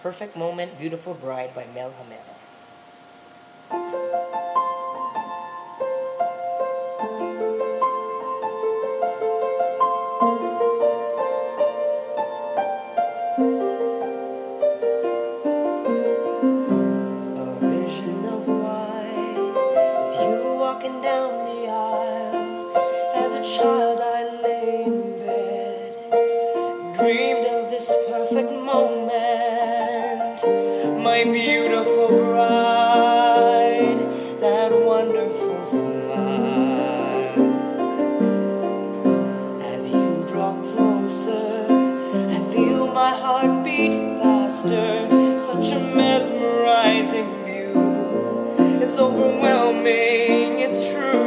Perfect Moment, Beautiful Bride by Mel Hamel. A vision of white, it's you walking down the aisle. As a child I lay in bed, dreamed of this perfect moment, my beautiful bride, that wonderful smile. As you draw closer, I feel my heart beat faster. Such a mesmerizing view, it's overwhelming, it's true.